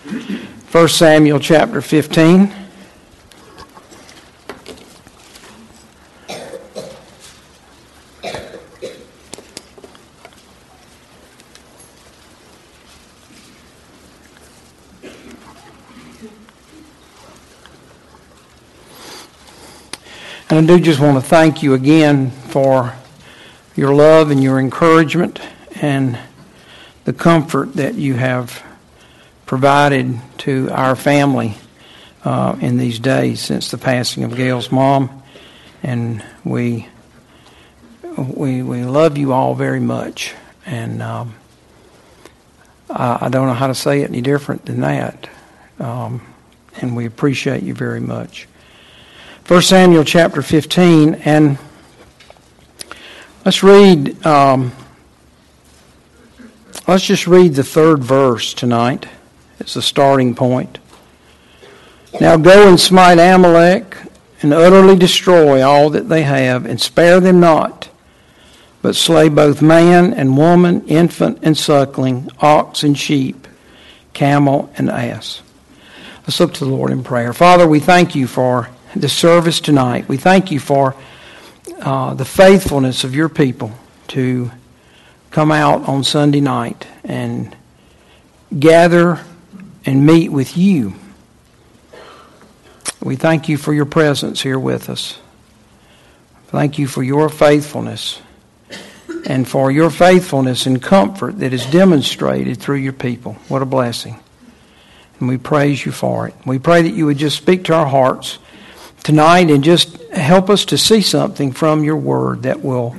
1 Samuel chapter 15. And I do just want to thank you again for your love and your encouragement and the comfort that you have provided to our family in these days since the passing of Gail's mom. And we love you all very much. And I don't know how to say it any different than that. And we appreciate you very much. 1 Samuel chapter 15, and let's just read the third verse tonight. It's the starting point. Now go and smite Amalek and utterly destroy all that they have, and spare them not, but slay both man and woman, infant and suckling, ox and sheep, camel and ass. Let's look to the Lord in prayer. Father, we thank you for the service tonight. We thank you for the faithfulness of your people to come out on Sunday night and gather and meet with you. We thank you for your presence here with us. Thank you for your faithfulness and for your faithfulness and comfort that is demonstrated through your people. What a blessing. And we praise you for it. We pray that you would just speak to our hearts tonight and just help us to see something from your word that will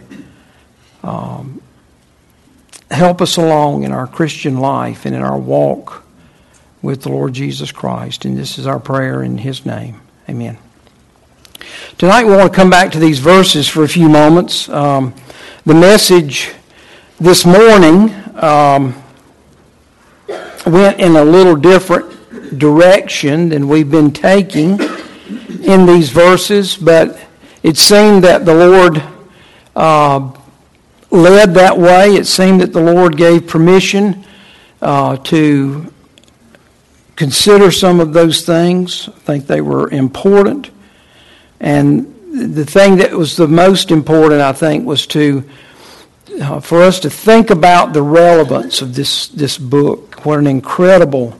help us along in our Christian life and in our walk with the Lord Jesus Christ. And this is our prayer in his name. Amen. Tonight we want to come back to these verses for a few moments. The message this morning went in a little different direction than we've been taking in these verses, but it seemed that the Lord led that way. It seemed that the Lord gave permission to consider some of those things. I think they were important. And the thing that was the most important, I think, was for us to think about the relevance of this book. What an incredible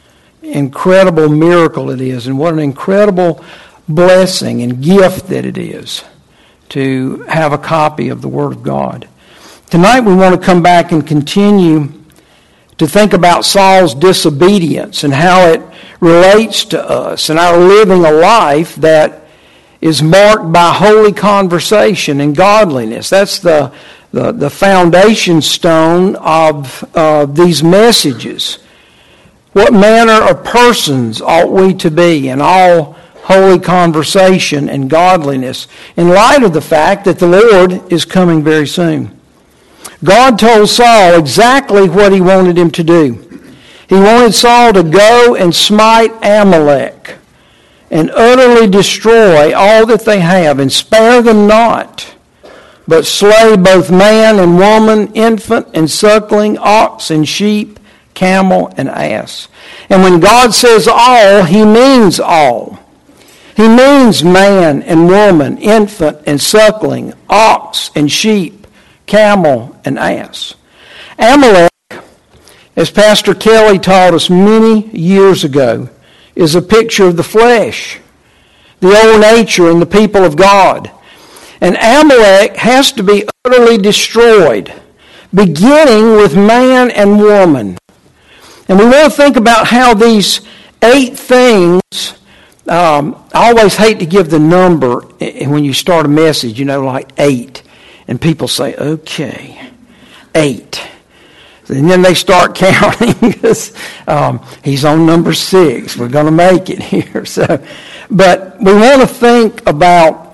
miracle it is, and what an incredible blessing and gift that it is to have a copy of the Word of God. Tonight we want to come back and continue to think about Saul's disobedience and how it relates to us and our living a life that is marked by holy conversation and godliness. That's the foundation stone of these messages. What manner of persons ought we to be in all holy conversation and godliness in light of the fact that the Lord is coming very soon? God told Saul exactly what he wanted him to do. He wanted Saul to go and smite Amalek and utterly destroy all that they have and spare them not, but slay both man and woman, infant and suckling, ox and sheep, camel and ass. And when God says all, he means all. He means man and woman, infant and suckling, ox and sheep, camel and ass. Amalek, as Pastor Kelly taught us many years ago, is a picture of the flesh, the old nature and the people of God. And Amalek has to be utterly destroyed, beginning with man and woman. And we want to think about how these 8 things, I always hate to give the number when you start a message, like 8. And people say, okay, 8. And then they start counting because he's on number 6. We're going to make it here. But we want to think about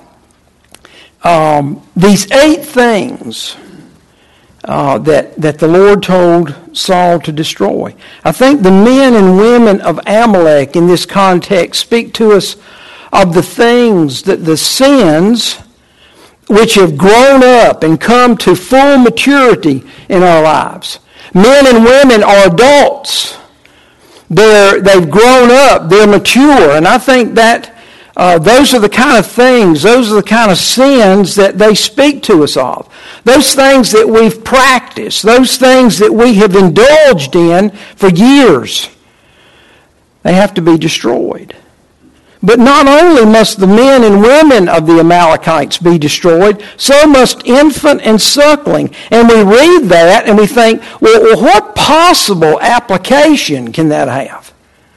these 8 things that the Lord told Saul to destroy. I think the men and women of Amalek in this context speak to us of the things, that the sins which have grown up and come to full maturity in our lives. Men and women are adults. They've grown up. They're mature. And I think that those are the kind of things, those are the kind of sins that they speak to us of. Those things that we've practiced, those things that we have indulged in for years, they have to be destroyed. But not only must the men and women of the Amalekites be destroyed, so must infant and suckling. And we read that and we think, well, what possible application can that have?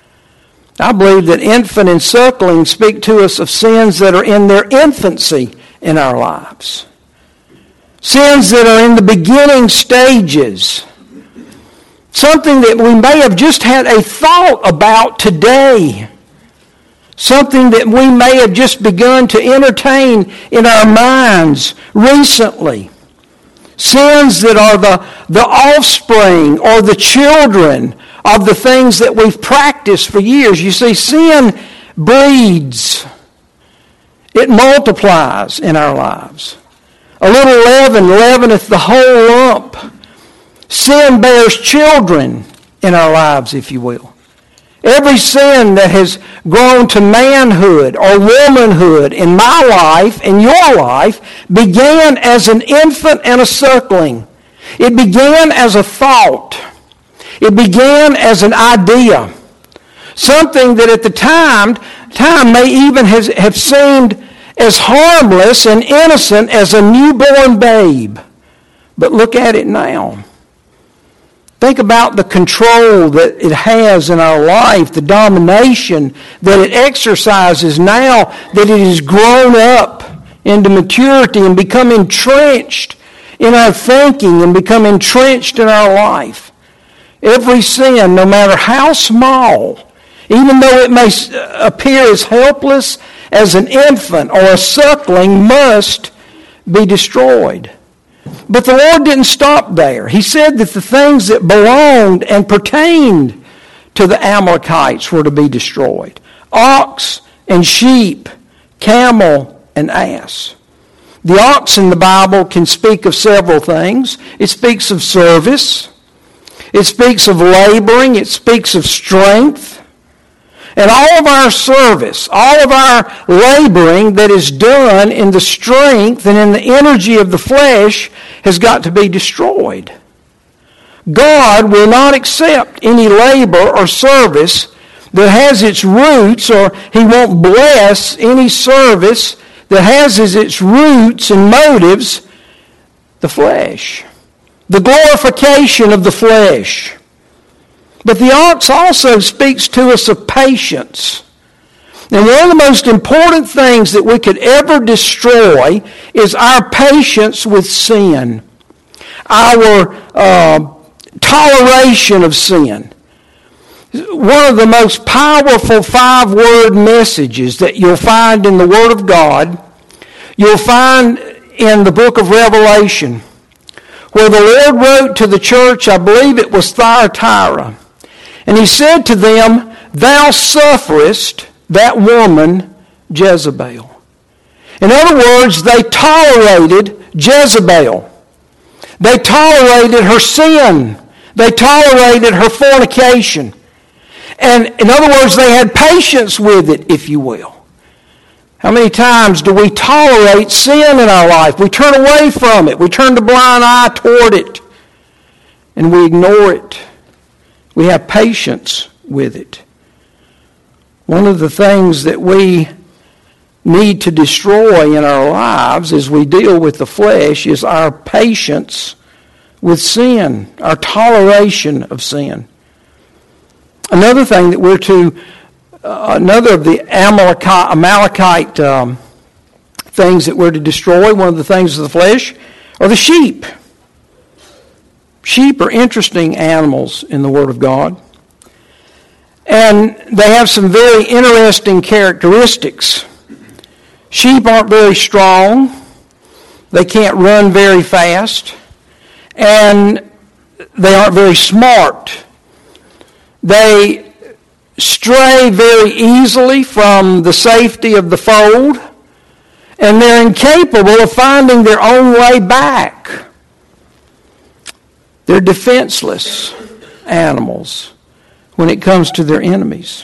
I believe that infant and suckling speak to us of sins that are in their infancy in our lives. Sins that are in the beginning stages. Something that we may have just had a thought about today. Something that we may have just begun to entertain in our minds recently. Sins that are the offspring or the children of the things that we've practiced for years. You see, sin breeds. It multiplies in our lives. A little leaven leaveneth the whole lump. Sin bears children in our lives, if you will. Every sin that has grown to manhood or womanhood in my life, in your life, began as an infant and a suckling. It began as a thought. It began as an idea. Something that at the time may even have seemed as harmless and innocent as a newborn babe. But look at it now. Think about the control that it has in our life, the domination that it exercises now that it has grown up into maturity and become entrenched in our thinking and become entrenched in our life. Every sin, no matter how small, even though it may appear as helpless as an infant or a suckling, must be destroyed. But the Lord didn't stop there. He said that the things that belonged and pertained to the Amalekites were to be destroyed. Ox and sheep, camel and ass. The ox in the Bible can speak of several things. It speaks of service. It speaks of laboring. It speaks of strength. And all of our service, all of our laboring that is done in the strength and in the energy of the flesh has got to be destroyed. God will not accept any labor or service that has its roots, or He won't bless any service that has as its roots and motives the flesh. The glorification of the flesh. But the ox also speaks to us of patience. And one of the most important things that we could ever destroy is our patience with sin. Our toleration of sin. One of the most powerful 5-word messages that you'll find in the Word of God, you'll find in the book of Revelation, where the Lord wrote to the church, I believe it was Thyatira, and He said to them, "Thou sufferest that woman Jezebel." In other words, they tolerated Jezebel. They tolerated her sin. They tolerated her fornication. And in other words, they had patience with it, if you will. How many times do we tolerate sin in our life? We turn away from it. We turn the blind eye toward it. And we ignore it. We have patience with it. One of the things that we need to destroy in our lives as we deal with the flesh is our patience with sin, our toleration of sin. Another thing that we're to, another of the Amalekite things that we're to destroy, one of the things of the flesh, are the sheep. Sheep are interesting animals in the Word of God. And they have some very interesting characteristics. Sheep aren't very strong. They can't run very fast. And they aren't very smart. They stray very easily from the safety of the fold. And they're incapable of finding their own way back. They're defenseless animals. when it comes to their enemies.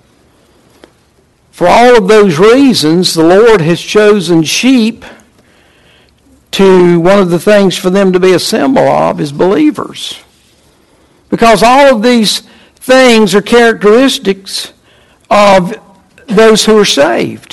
For all of those reasons, the Lord has chosen sheep to, one of the things for them to be a symbol of is believers. Because all of these things are characteristics of those who are saved.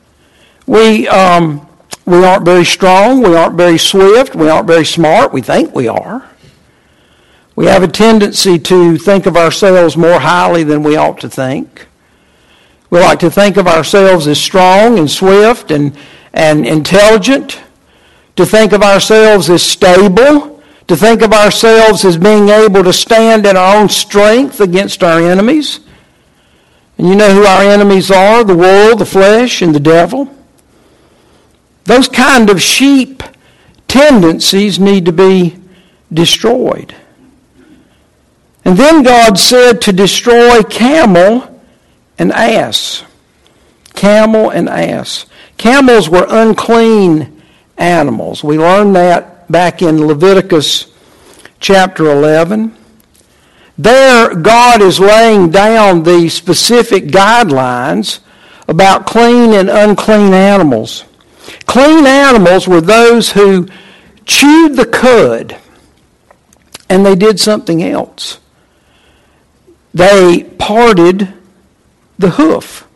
We aren't very strong, we aren't very swift, we aren't very smart, we think we are. We have a tendency to think of ourselves more highly than we ought to think. We like to think of ourselves as strong and swift and intelligent, to think of ourselves as stable, to think of ourselves as being able to stand in our own strength against our enemies. And you know who our enemies are: the world, the flesh, and the devil. Those kind of sheep tendencies need to be destroyed. And then God said to destroy camel and ass. Camel and ass. Camels were unclean animals. We learned that back in Leviticus chapter 11. There, God is laying down the specific guidelines about clean and unclean animals. Clean animals were those who chewed the cud, and they did something else. They parted the hoof.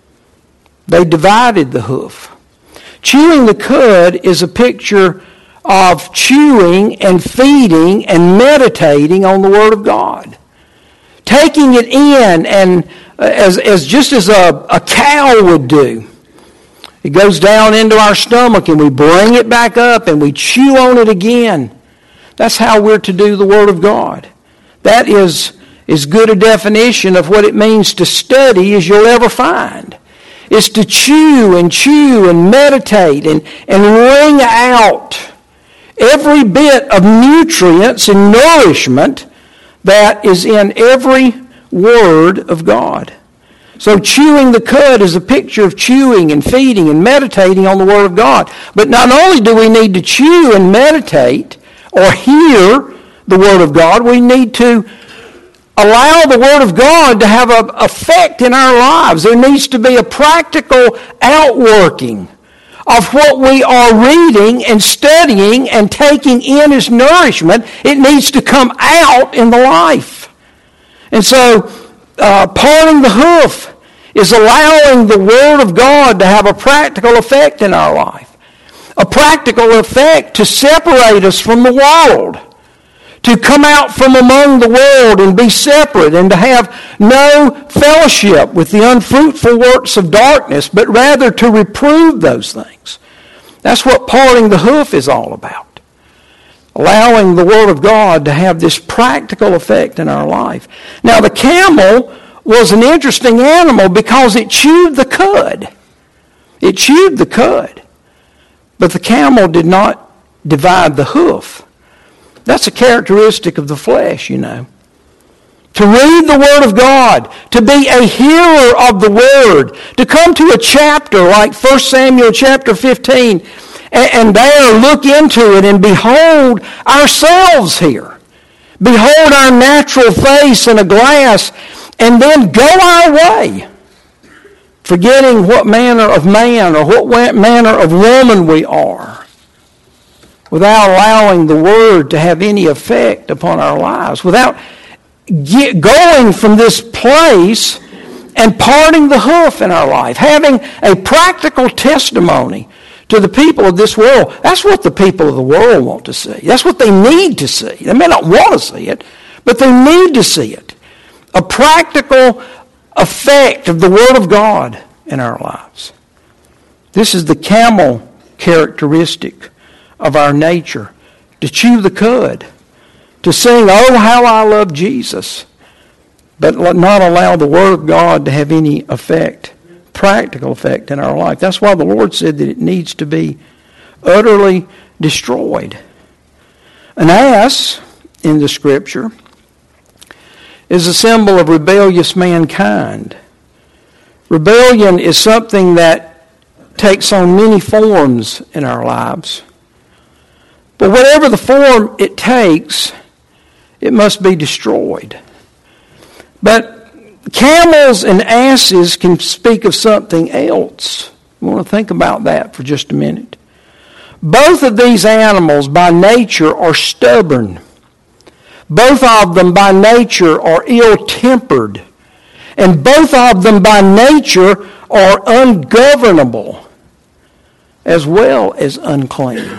They divided the hoof. Chewing the cud is a picture of chewing and feeding and meditating on the Word of God. Taking it in and just as a cow would do. It goes down into our stomach and we bring it back up and we chew on it again. That's how we're to do the Word of God. That is as good a definition of what it means to study as you'll ever find. It's to chew and meditate and wring out every bit of nutrients and nourishment that is in every Word of God. So chewing the cud is a picture of chewing and feeding and meditating on the Word of God. But not only do we need to chew and meditate or hear the Word of God, we need to allow the Word of God to have an effect in our lives. There needs to be a practical outworking of what we are reading and studying and taking in as nourishment. It needs to come out in the life. And so parting the hoof is allowing the Word of God to have a practical effect in our life. A practical effect to separate us from the world. To come out from among the world and be separate and to have no fellowship with the unfruitful works of darkness, but rather to reprove those things. That's what parting the hoof is all about. Allowing the Word of God to have this practical effect in our life. Now the camel was an interesting animal because it chewed the cud. It chewed the cud. But the camel did not divide the hoof. That's a characteristic of the flesh, you know. To read the Word of God, to be a hearer of the Word, to come to a chapter like 1 Samuel chapter 15, and there look into it and behold ourselves here. Behold our natural face in a glass, and then go our way, forgetting what manner of man or what manner of woman we are, without allowing the Word to have any effect upon our lives, without going from this place and parting the hoof in our life, having a practical testimony to the people of this world. That's what the people of the world want to see. That's what they need to see. They may not want to see it, but they need to see it. A practical effect of the Word of God in our lives. This is the camel characteristic of our nature, to chew the cud, to sing, "Oh, how I love Jesus," but not allow the Word of God to have any effect, practical effect in our life. That's why the Lord said that it needs to be utterly destroyed. An ass in the Scripture is a symbol of rebellious mankind. Rebellion is something that takes on many forms in our lives. But whatever the form it takes, it must be destroyed. But camels and asses can speak of something else. I want to think about that for just a minute. Both of these animals by nature are stubborn. Both of them by nature are ill-tempered. And both of them by nature are ungovernable as well as unclean.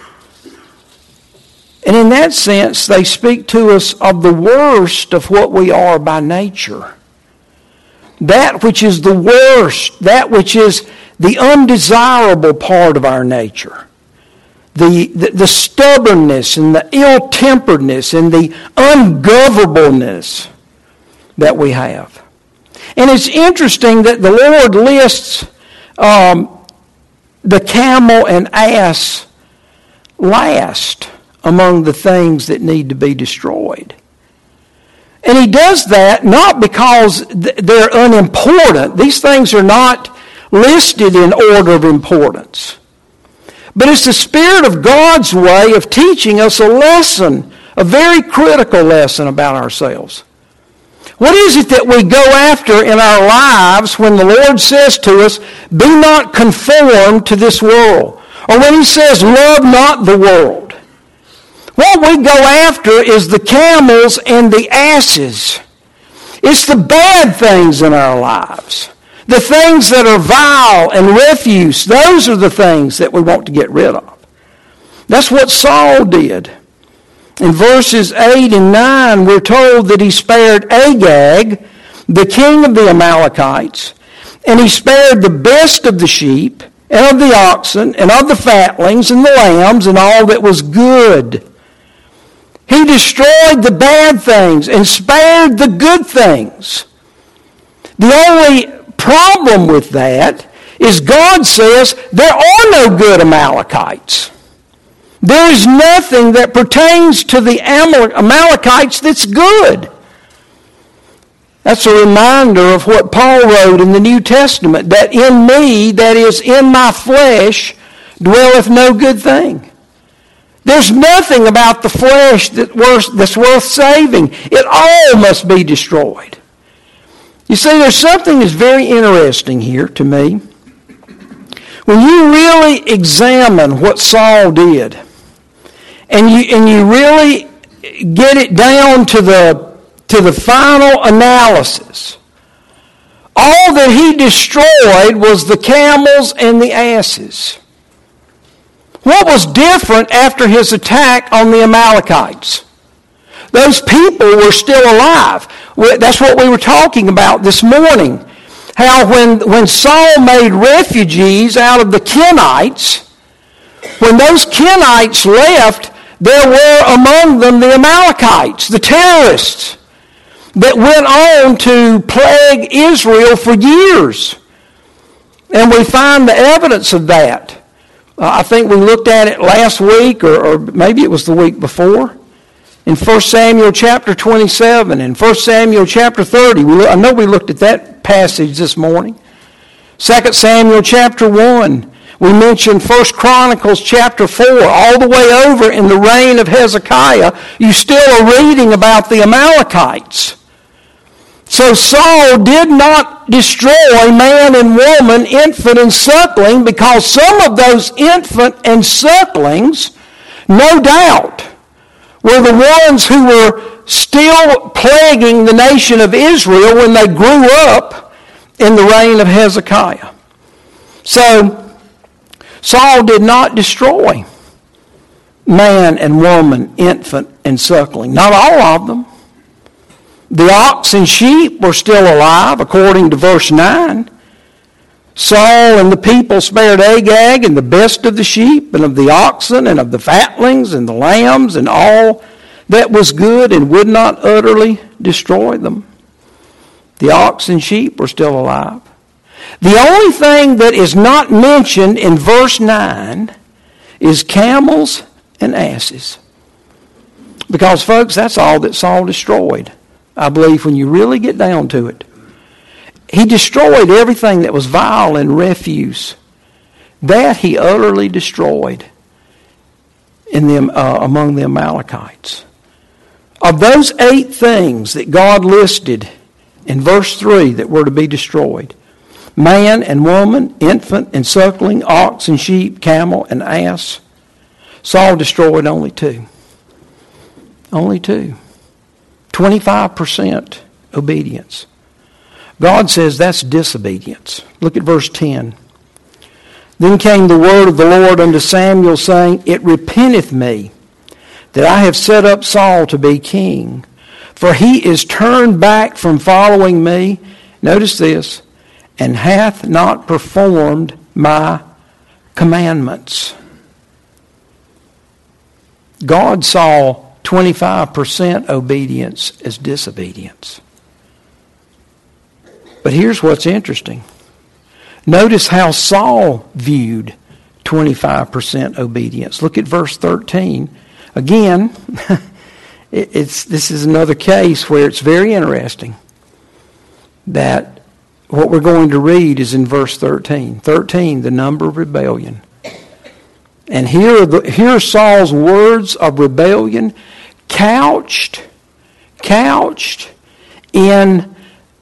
And in that sense, they speak to us of the worst of what we are by nature. That which is the worst, that which is the undesirable part of our nature. The stubbornness and the ill-temperedness and the ungovernableness that we have. And it's interesting that the Lord lists the camel and ass last among the things that need to be destroyed. And he does that not because they're unimportant. These things are not listed in order of importance. But it's the Spirit of God's way of teaching us a lesson, a very critical lesson about ourselves. What is it that we go after in our lives when the Lord says to us, be not conformed to this world? Or when he says, love not the world? What we go after is the camels and the asses. It's the bad things in our lives. The things that are vile and refuse, those are the things that we want to get rid of. That's what Saul did. In verses 8 and 9, we're told that he spared Agag, the king of the Amalekites, and he spared the best of the sheep, and of the oxen, and of the fatlings, and the lambs, and all that was good. He destroyed the bad things and spared the good things. The only problem with that is God says there are no good Amalekites. There is nothing that pertains to the Amalekites that's good. That's a reminder of what Paul wrote in the New Testament, that in me, that is in my flesh, dwelleth no good thing. There's nothing about the flesh that's worth saving. It all must be destroyed. You see, there's something that's very interesting here to me. When you really examine what Saul did, and you really get it down to the final analysis, all that he destroyed was the camels and the asses. What was different after his attack on the Amalekites? Those people were still alive. That's what we were talking about this morning. How when Saul made refugees out of the Kenites, when those Kenites left, there were among them the Amalekites, the terrorists, that went on to plague Israel for years. And we find the evidence of that. I think we looked at it last week, or maybe it was the week before. In 1 Samuel chapter 27, in 1 Samuel chapter 30. I know we looked at that passage this morning. 2 Samuel chapter 1. We mentioned 1 Chronicles chapter 4. All the way over in the reign of Hezekiah, you still are reading about the Amalekites. So Saul did not destroy man and woman, infant and suckling, because some of those infant and sucklings, no doubt, were the ones who were still plaguing the nation of Israel when they grew up in the reign of Hezekiah. So Saul did not destroy man and woman, infant and suckling. Not all of them. The ox and sheep were still alive, according to verse 9. Saul and the people spared Agag and the best of the sheep and of the oxen and of the fatlings and the lambs and all that was good, and would not utterly destroy them. The ox and sheep were still alive. The only thing that is not mentioned in verse 9 is camels and asses. Because, folks, that's all that Saul destroyed. I believe when you really get down to it. He destroyed everything that was vile and refuse. That he utterly destroyed among the Amalekites. Of those 8 things that God listed in verse 3 that were to be destroyed. Man and woman, infant and suckling, ox and sheep, camel and ass. Saul destroyed only 2. Only 2. 25% obedience. God says that's disobedience. Look at verse 10. Then came the word of the Lord unto Samuel, saying, It repenteth me that I have set up Saul to be king, for he is turned back from following me. Notice this. And hath not performed my commandments. God saw 25% obedience as disobedience. But here's what's interesting. Notice how Saul viewed 25% obedience. Look at verse 13. Again, this is another case where it's very interesting that what we're going to read is in verse 13. 13, the number of rebellion. And here are Saul's words of rebellion couched in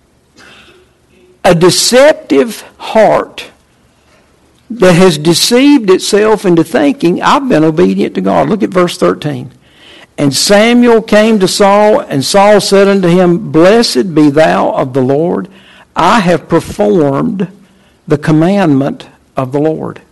a deceptive heart that has deceived itself into thinking, I've been obedient to God. Look at verse 13. And Samuel came to Saul, and Saul said unto him, Blessed be thou of the Lord. I have performed the commandment of the Lord.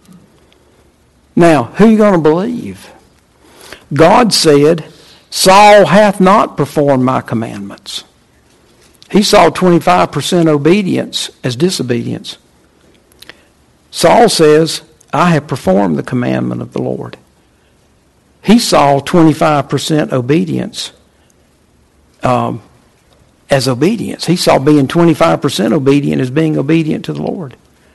Now, who are you going to believe? God said, Saul hath not performed my commandments. He saw 25% obedience as disobedience. Saul says, I have performed the commandment of the Lord. He saw 25% obedience as obedience. He saw being 25% obedient as being obedient to the Lord.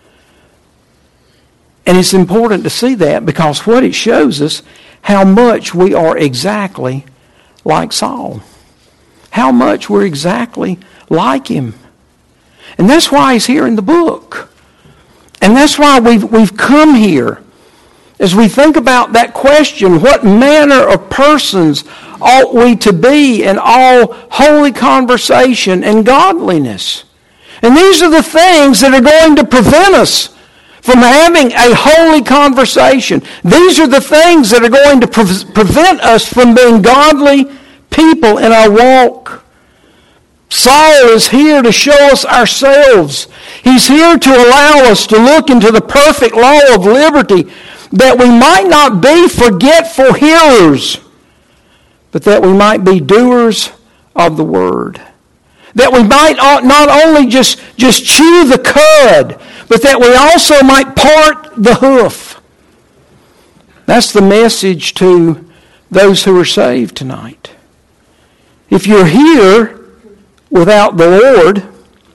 And it's important to see that because what it shows us, how much we are exactly like Saul. How much we're exactly like him. And that's why he's here in the book. And that's why we've come here. As we think about that question, what manner of persons ought we to be in all holy conversation and godliness? And these are the things that are going to prevent us from having a holy conversation. These are the things that are going to prevent us from being godly people in our walk. Saul is here to show us ourselves. He's here to allow us to look into the perfect law of liberty, that we might not be forgetful hearers, but that we might be doers of the word. That we might not only just chew the cud, but that we also might part the hoof. That's the message to those who are saved tonight. If you're here without the Lord,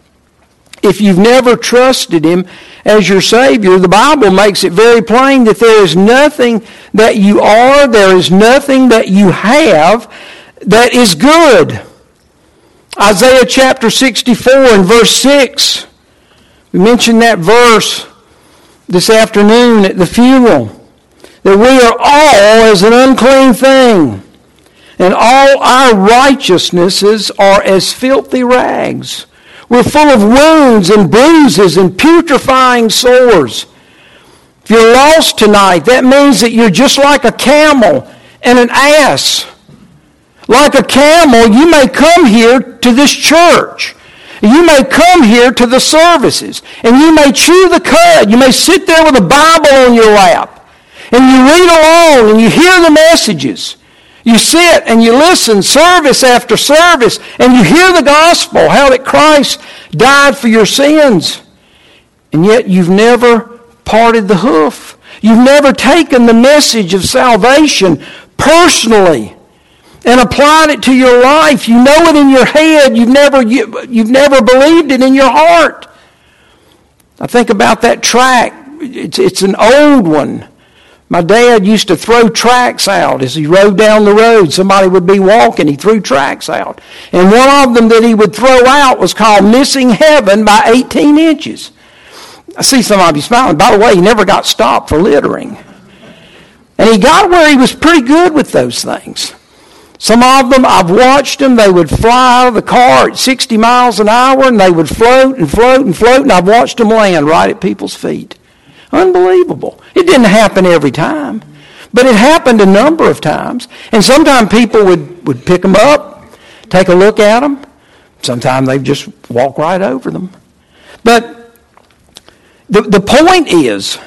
if you've never trusted Him as your Savior, the Bible makes it very plain that there is nothing that you are, there is nothing that you have that is good. Isaiah chapter 64 and verse 6. We mentioned that verse this afternoon at the funeral. That we are all as an unclean thing, and all our righteousnesses are as filthy rags. We're full of wounds and bruises and putrefying sores. If you're lost tonight, that means that you're just like a camel and an ass. Like a camel, you may come here to this church. You may come here to the services. And you may chew the cud. You may sit there with a Bible on your lap. And you read along and you hear the messages. You sit and you listen service after service. And you hear the gospel, how that Christ died for your sins. And yet you've never parted the hoof. You've never taken the message of salvation personally and applied it to your life. You know it in your head. You've never believed it in your heart. I think about that track. It's an old one. My dad used to throw tracts out as he rode down the road. Somebody would be walking. He threw tracts out. And one of them that he would throw out was called Missing Heaven by 18 inches. I see some of you smiling. By the way, he never got stopped for littering. And he got where he was pretty good with those things. Some of them, I've watched them, they would fly out of the car at 60 miles an hour and they would float and float and float, and I've watched them land right at people's feet. Unbelievable. It didn't happen every time, but it happened a number of times. And sometimes people would pick them up, take a look at them. Sometimes they'd just walk right over them. But the point is,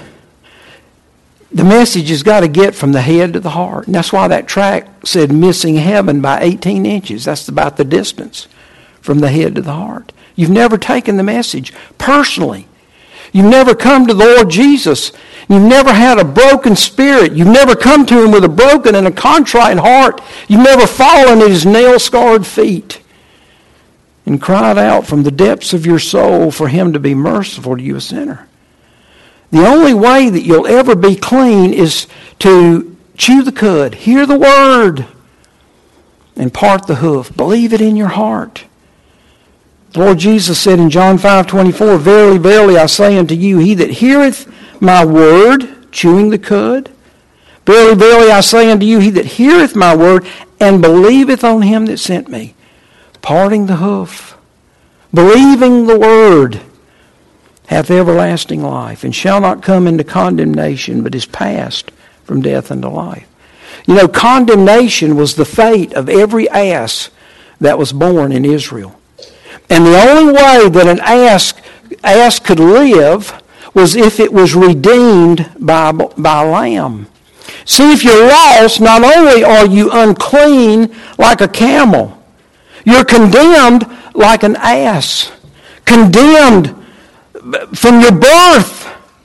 the message has got to get from the head to the heart. And that's why that track said missing heaven by 18 inches. That's about the distance from the head to the heart. You've never taken the message personally. You've never come to the Lord Jesus. You've never had a broken spirit. You've never come to Him with a broken and a contrite heart. You've never fallen at His nail-scarred feet and cried out from the depths of your soul for Him to be merciful to you, a sinner. The only way that you'll ever be clean is to chew the cud, hear the word, and part the hoof. Believe it in your heart. The Lord Jesus said in John 5:24, Verily, verily, I say unto you, he that heareth my word, chewing the cud, verily, verily, I say unto you, he that heareth my word, and believeth on him that sent me, parting the hoof, believing the word, hath everlasting life, and shall not come into condemnation, but is passed from death unto life. You know, condemnation was the fate of every ass that was born in Israel. And the only way that an ass could live was if it was redeemed by a lamb. See, if you're lost, not only are you unclean like a camel, you're condemned like an ass, condemned from your birth.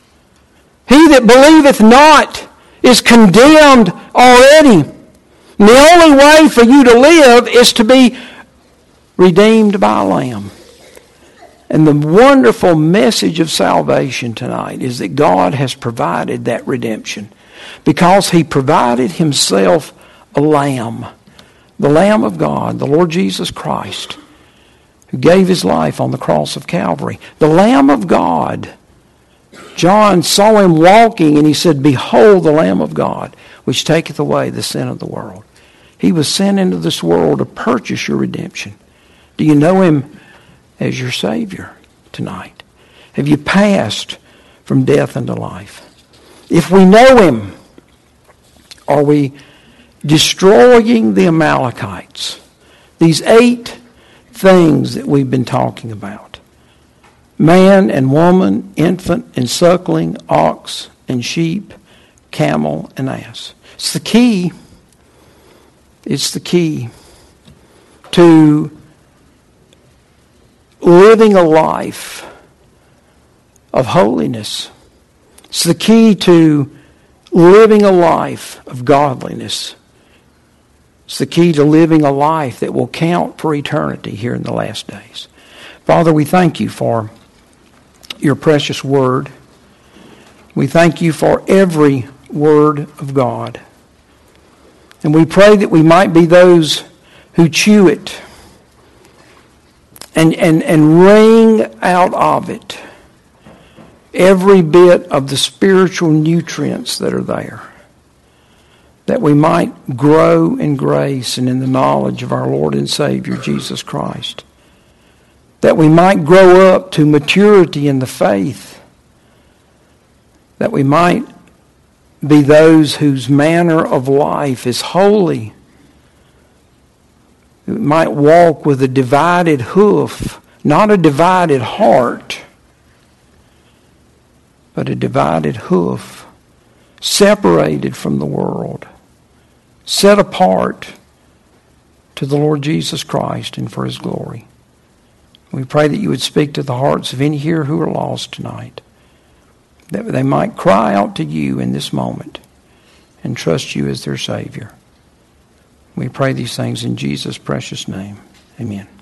He that believeth not is condemned already. And the only way for you to live is to be redeemed by a lamb. And the wonderful message of salvation tonight is that God has provided that redemption because He provided Himself a lamb, the Lamb of God, the Lord Jesus Christ, who gave His life on the cross of Calvary. The Lamb of God. John saw Him walking and he said, Behold the Lamb of God, which taketh away the sin of the world. He was sent into this world to purchase your redemption. Do you know Him as your Savior tonight? Have you passed from death unto life? If we know Him, are we destroying the Amalekites? These 8 things that we've been talking about. Man and woman, infant and suckling, ox and sheep, camel and ass. It's the key. It's the key to living a life of holiness. It's the key to living a life of godliness. It's the key to living a life that will count for eternity here in the last days. Father, we thank You for Your precious word. We thank You for every word of God. And we pray that we might be those who chew it and wring out of it every bit of the spiritual nutrients that are there, that we might grow in grace and in the knowledge of our Lord and Savior, Jesus Christ, that we might grow up to maturity in the faith, that we might be those whose manner of life is holy, that we might walk with a divided hoof, not a divided heart, but a divided hoof, separated from the world, set apart to the Lord Jesus Christ and for His glory. We pray that You would speak to the hearts of any here who are lost tonight, that they might cry out to You in this moment and trust You as their Savior. We pray these things in Jesus' precious name. Amen.